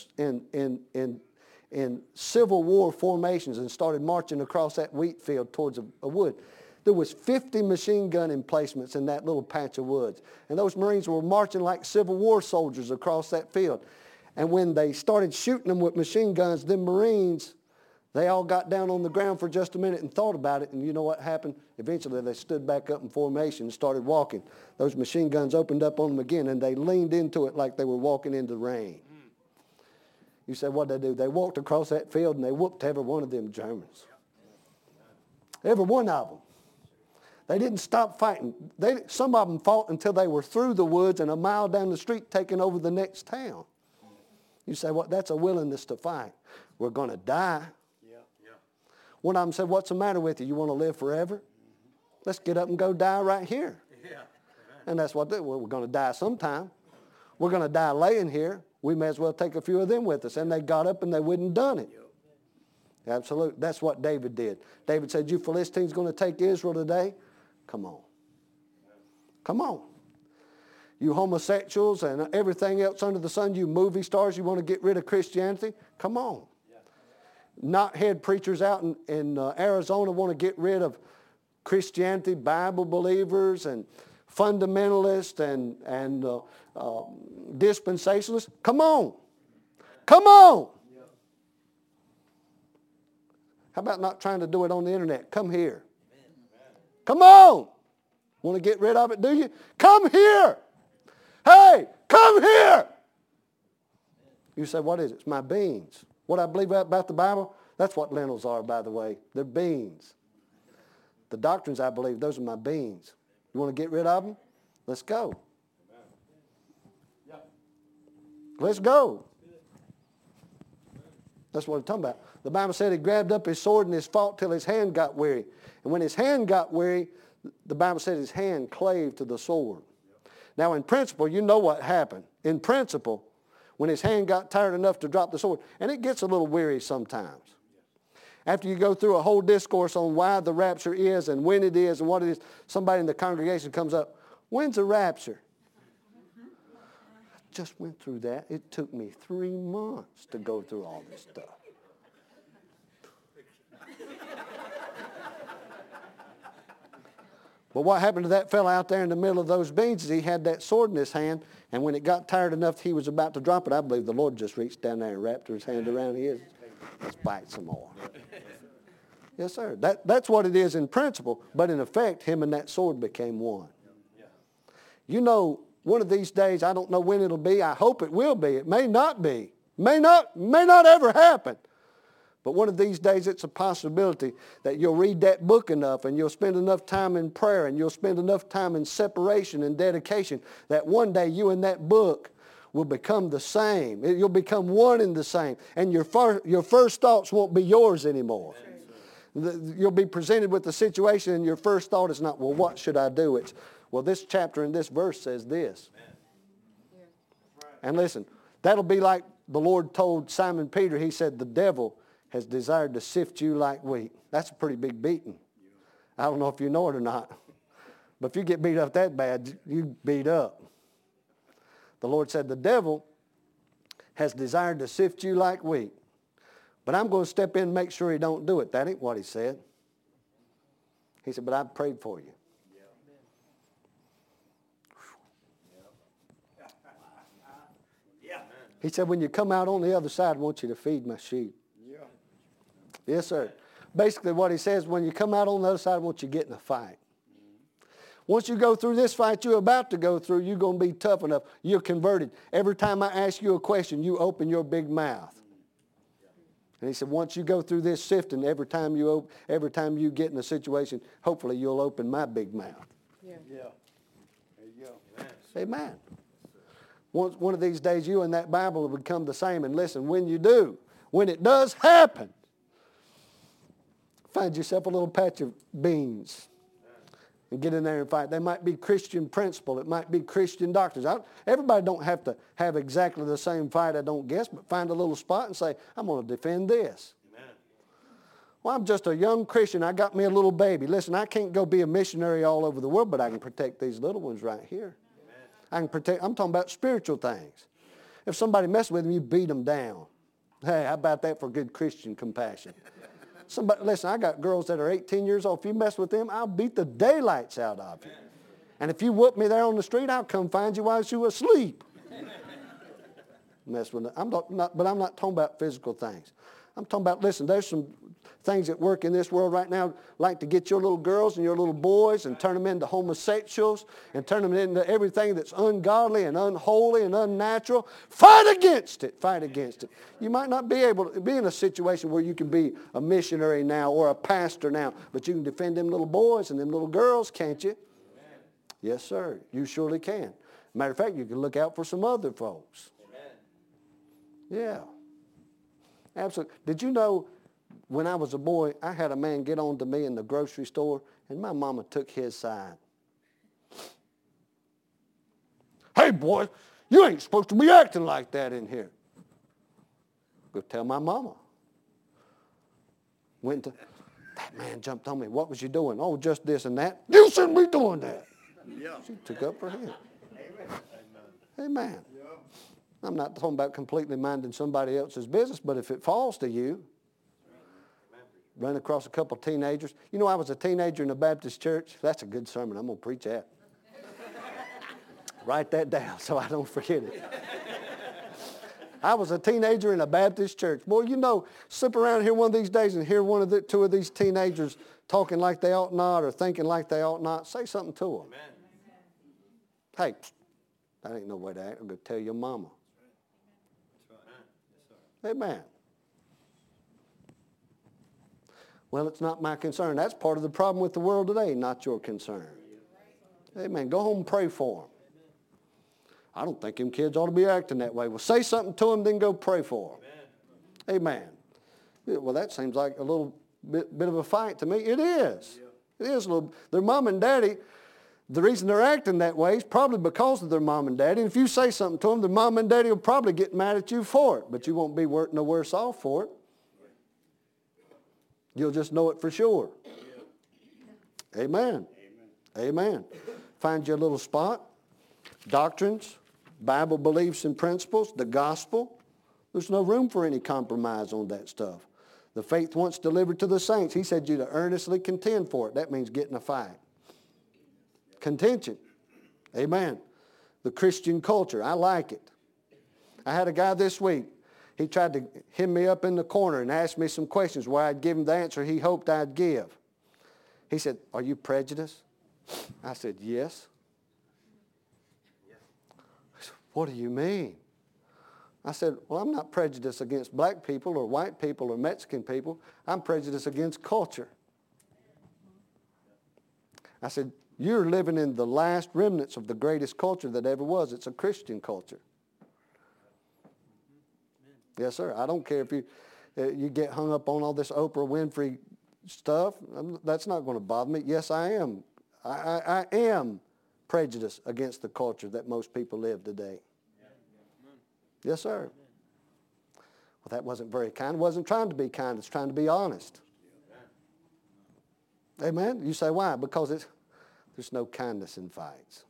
in Civil War formations and started marching across that wheat field towards a wood. There was 50 machine gun emplacements in that little patch of woods. And those Marines were marching like Civil War soldiers across that field. And when they started shooting them with machine guns, them Marines, they all got down on the ground for just a minute and thought about it. And you know what happened? Eventually they stood back up in formation and started walking. Those machine guns opened up on them again, and they leaned into it like they were walking into rain. You said, what did they do? They walked across that field and they whooped every one of them Germans. Every one of them. They didn't stop fighting. Some of them fought until they were through the woods and a mile down the street taking over the next town. You say, well, that's a willingness to fight. We're going to die. One of them said, "What's the matter with you? You want to live forever? Let's get up and go die right here." And that's what they, well, we're going to die sometime. We're going to die laying here. We may as well take a few of them with us. And they got up and they wouldn't done it. Absolutely. That's what David did. David said, "You Philistines going to take Israel today? Come on. Come on. You homosexuals and everything else under the sun, you movie stars, you want to get rid of Christianity? Come on. Knothead preachers out in Arizona want to get rid of Christianity, Bible believers and fundamentalists and dispensationalists. Come on. Come on. How about not trying to do it on the internet? Come here. Come on. Want to get rid of it, do you? Come here. Hey, come here. You say, what is it? It's my beans. What I believe about the Bible, that's what lentils are, by the way. They're beans. The doctrines I believe, those are my beans. You want to get rid of them? Let's go. Let's go. That's what I'm talking about. The Bible said he grabbed up his sword and he fought till his hand got weary. And when his hand got weary, the Bible said his hand clave to the sword. Now in principle, you know what happened. In principle, when his hand got tired enough to drop the sword, and it gets a little weary sometimes. After you go through a whole discourse on why the rapture is and when it is and what it is, somebody in the congregation comes up, "When's the rapture?" I just went through that. It took me 3 months to go through all this stuff. But what happened to that fellow out there in the middle of those beans is he had that sword in his hand, and when it got tired enough he was about to drop it, I believe the Lord just reached down there and wrapped his hand around his. Let's bite some more. Yes, sir. That's what it is in principle, but in effect, him and that sword became one. You know, one of these days, I don't know when it'll be. I hope it will be. It may not be. May not ever happen. But one of these days, it's a possibility that you'll read that book enough and you'll spend enough time in prayer and you'll spend enough time in separation and dedication that one day you and that book will become the same. You'll become one and the same. And your first thoughts won't be yours anymore. You'll be presented with the situation and your first thought is not, well, what should I do? It's, well, this chapter and this verse says this. And listen, that'll be like the Lord told Simon Peter. He said, the devil has desired to sift you like wheat. That's a pretty big beating. I don't know if you know it or not. But if you get beat up that bad, you beat up. The Lord said, the devil has desired to sift you like wheat. But I'm going to step in and make sure he don't do it. That ain't what he said. He said, but I've prayed for you. He said, when you come out on the other side, I want you to feed my sheep. Yeah. Yes, sir. Basically what he says, when you come out on the other side, I want you to get in a fight. Once you go through this fight you're about to go through, you're going to be tough enough. You're converted. Every time I ask you a question, you open your big mouth. And he said, once you go through this sifting, every time you get in a situation, hopefully you'll open my big mouth. Yeah. There you go. Amen. One of these days, you and that Bible will become the same. And listen, when you do, when it does happen, find yourself a little patch of beans and get in there and fight. They might be Christian principle. It might be Christian doctrines. Everybody don't have to have exactly the same fight, I don't guess, but find a little spot and say, I'm going to defend this. Amen. Well, I'm just a young Christian. I got me a little baby. Listen, I can't go be a missionary all over the world, but I can protect these little ones right here. I'm talking about spiritual things. If somebody messes with them, you beat them down. Hey, how about that for good Christian compassion? Listen, I got girls that are 18 years old. If you mess with them, I'll beat the daylights out of you. And if you whoop me there on the street, I'll come find you while you were asleep. Mess with them. But I'm not talking about physical things. I'm talking about, listen, there's some things at work in this world right now like to get your little girls and your little boys and turn them into homosexuals and turn them into everything that's ungodly and unholy and unnatural. Fight against it. Fight against it. You might not be able to be in a situation where you can be a missionary now or a pastor now, but you can defend them little boys and them little girls, can't you? Amen. Yes, sir. You surely can. Matter of fact, you can look out for some other folks. Amen. Yeah. Absolutely. Did you know when I was a boy, I had a man get on to me in the grocery store, and my mama took his side. Hey, boy, you ain't supposed to be acting like that in here. Go tell my mama. That man jumped on me. What was you doing? Oh, just this and that. You shouldn't be doing that. Yeah. She took up her hand. Amen. Amen. Yeah. I'm not talking about completely minding somebody else's business, but if it falls to you, run across a couple of teenagers. You know, I was a teenager in a Baptist church. That's a good sermon. I'm going to preach that. Write that down so I don't forget it. I was a teenager in a Baptist church. Boy, you know, slip around here one of these days and hear two of these teenagers talking like they ought not or thinking like they ought not. Say something to them. Amen. Hey, that ain't no way to act. I'm going to tell your mama. Amen. Well, it's not my concern. That's part of the problem with the world today, not your concern. Amen. Go home and pray for them. I don't think them kids ought to be acting that way. Well, say something to them, then go pray for them. Amen. Well, that seems like a little bit of a fight to me. It is. It is a little. Their mom and daddy, the reason they're acting that way is probably because of their mom and daddy. And if you say something to them, their mom and daddy will probably get mad at you for it, but you won't be no worse off for it. You'll just know it for sure. Amen. Amen. Find you a little spot. Doctrines, Bible beliefs and principles, the gospel. There's no room for any compromise on that stuff. The faith once delivered to the saints, he said you to earnestly contend for it. That means get in a fight. Contention. Amen. The Christian culture, I like it. I had a guy this week. He tried to hem me up in the corner and ask me some questions where I'd give him the answer he hoped I'd give. He said, are you prejudiced? I said, yes. I said, what do you mean? I said, well, I'm not prejudiced against black people or white people or Mexican people. I'm prejudiced against culture. I said, you're living in the last remnants of the greatest culture that ever was. It's a Christian culture. Yes, sir. I don't care if you get hung up on all this Oprah Winfrey stuff, that's not going to bother me. Yes, I am. I am prejudiced against the culture that most people live today. Yes, sir. Well, that wasn't very kind. It wasn't trying to be kind. It's trying to be honest. Amen? You say, why? Because there's no kindness in fights.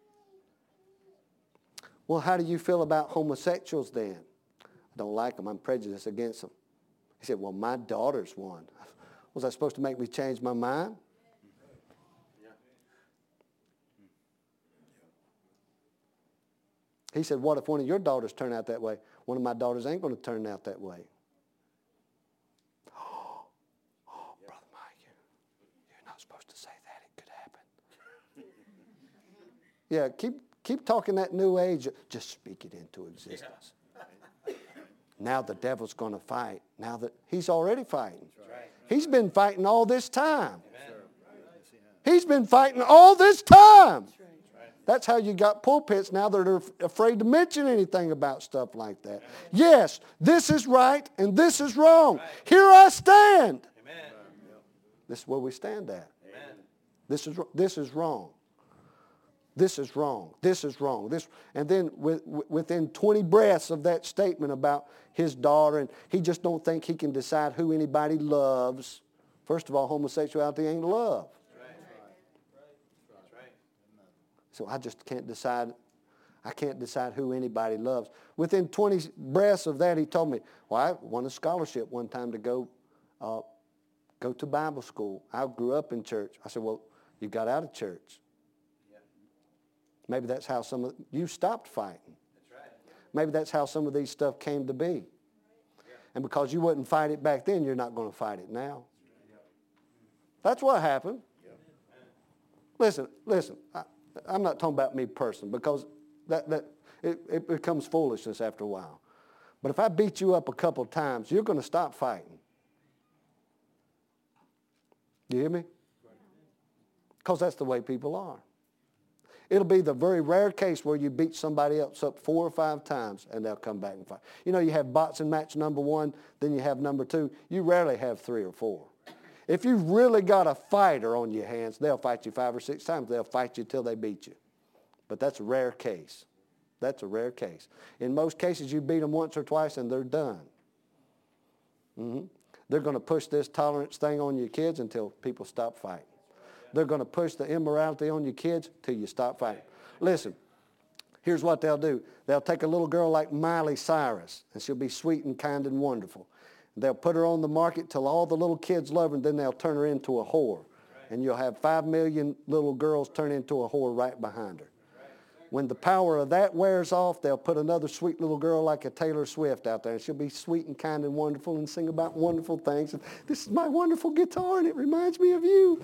Well, how do you feel about homosexuals then? I don't like them. I'm prejudiced against them. He said, well, my daughter's one. Was that supposed to make me change my mind? He said, what if one of your daughters turn out that way? One of my daughters ain't going to turn out that way. Oh, Brother Mike, you're not supposed to say that. It could happen. Yeah, keep talking that new age. Just speak it into existence. Yeah. Now the devil's going to fight. Now that he's already fighting. Right. He's been fighting all this time. Amen. He's been fighting all this time. That's how you got pulpits now that are afraid to mention anything about stuff like that. Yes, this is right and this is wrong. Right. Here I stand. Amen. This is where we stand at. Amen. This is wrong. This is wrong. This is wrong. And then within 20 breaths of that statement about his daughter, and he just don't think he can decide who anybody loves. First of all, homosexuality ain't love. So I just can't decide. I can't decide who anybody loves. Within 20 breaths of that, he told me, well, I won a scholarship one time to go to Bible school. I grew up in church. I said, well, you got out of church. Maybe that's how you stopped fighting. That's right. Maybe that's how some of these stuff came to be. And because you wouldn't fight it back then, you're not going to fight it now. That's what happened. Listen. I'm not talking about me personally, because it becomes foolishness after a while. But if I beat you up a couple of times, you're going to stop fighting. You hear me? Because that's the way people are. It'll be the very rare case where you beat somebody else up 4 or 5 times and they'll come back and fight. You know, you have boxing match number 1, then you have number 2. You rarely have 3 or 4. If you've really got a fighter on your hands, they'll fight you 5 or 6 times. They'll fight you till they beat you. But that's a rare case. That's a rare case. In most cases, you beat them once or twice and they're done. They're going to push this tolerance thing on your kids until people stop fighting. They're going to push the immorality on your kids till you stop fighting. Listen, here's what they'll do. They'll take a little girl like Miley Cyrus, and she'll be sweet and kind and wonderful. They'll put her on the market till all the little kids love her, and then they'll turn her into a whore. And you'll have 5 million little girls turn into a whore right behind her. When the power of that wears off, they'll put another sweet little girl like a Taylor Swift out there, and she'll be sweet and kind and wonderful and sing about wonderful things. And this is my wonderful guitar, and it reminds me of you.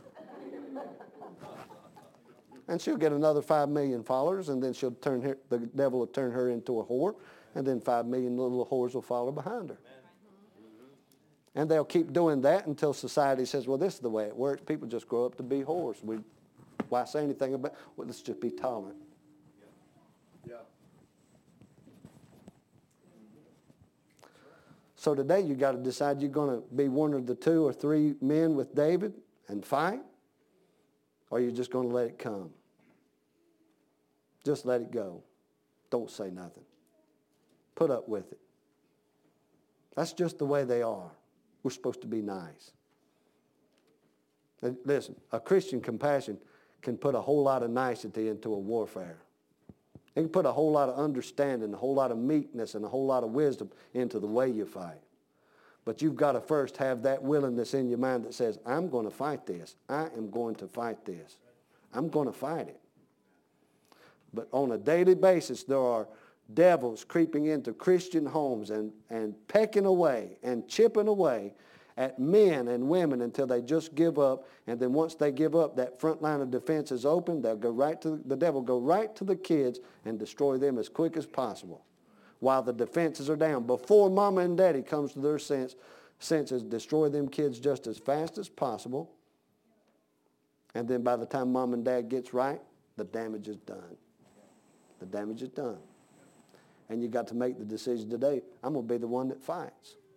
And she'll get another 5 million followers, and then the devil will turn her into a whore, and then 5 million little whores will follow behind her. And they'll keep doing that until society says, well, this is the way it works. People just grow up to be whores. Why say anything about it? Well, let's just be tolerant. Yeah. So today you got to decide you're going to be one of the 2 or 3 men with David and fight, or you're just going to let it come. Just let it go. Don't say nothing. Put up with it. That's just the way they are. We're supposed to be nice. And listen, a Christian compassion can put a whole lot of nicety into a warfare. It can put a whole lot of understanding, a whole lot of meekness, and a whole lot of wisdom into the way you fight. But you've got to first have that willingness in your mind that says, I'm going to fight this. I am going to fight this. I'm going to fight it. But on a daily basis, there are devils creeping into Christian homes and pecking away and chipping away at men and women until they just give up. And then once they give up, that front line of defense is open. The devil go right to the kids and destroy them as quick as possible while the defenses are down. Before mama and daddy comes to their senses, destroy them kids just as fast as possible. And then by the time mom and dad gets right, the damage is done. The damage is done. And you got to make the decision today, I'm going to be the one that fights.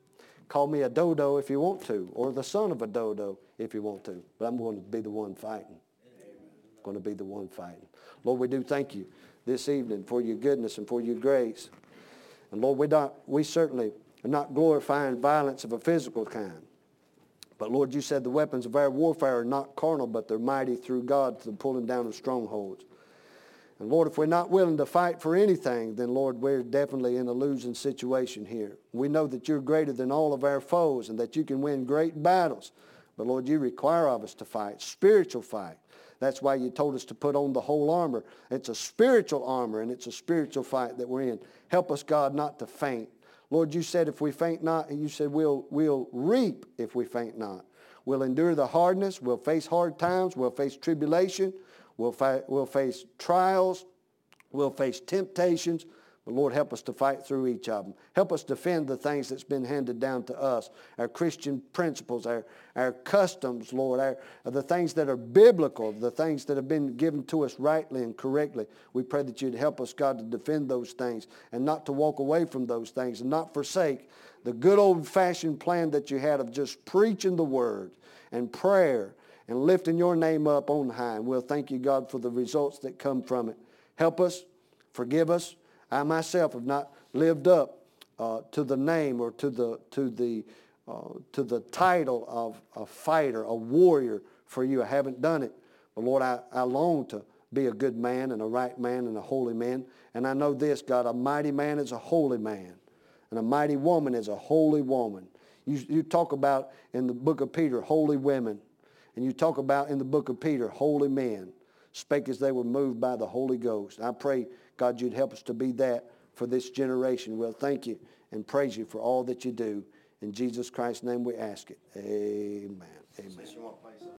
Call me a dodo if you want to, or the son of a dodo if you want to. But I'm going to be the one fighting. I'm going to be the one fighting. Lord, we do thank you this evening for your goodness and for your grace. And Lord, we certainly are not glorifying violence of a physical kind. But Lord, you said the weapons of our warfare are not carnal, but they're mighty through God to the pulling down of strongholds. And Lord, if we're not willing to fight for anything, then Lord, we're definitely in a losing situation here. We know that you're greater than all of our foes and that you can win great battles. But Lord, you require of us to fight, spiritual fight. That's why you told us to put on the whole armor. It's a spiritual armor, and it's a spiritual fight that we're in. Help us, God, not to faint. Lord, you said if we faint not, and you said we'll reap if we faint not. We'll endure the hardness. We'll face hard times. We'll face tribulation. We'll face trials. We'll face temptations. But Lord, help us to fight through each of them. Help us defend the things that's been handed down to us, our Christian principles, our customs, Lord, the things that are biblical, the things that have been given to us rightly and correctly. We pray that you'd help us, God, to defend those things and not to walk away from those things and not forsake the good old-fashioned plan that you had of just preaching the word and prayer and lifting your name up on high. And we'll thank you, God, for the results that come from it. Help us, forgive us. I myself have not lived up to the name or to the title of a fighter, a warrior for you. I haven't done it. But Lord, I long to be a good man and a right man and a holy man. And I know this, God, a mighty man is a holy man. And a mighty woman is a holy woman. You talk about in the book of Peter, holy women. And you talk about in the book of Peter, holy men, spake as they were moved by the Holy Ghost. I pray, God, you'd help us to be that for this generation. We'll thank you and praise you for all that you do. In Jesus Christ's name we ask it. Amen. Amen.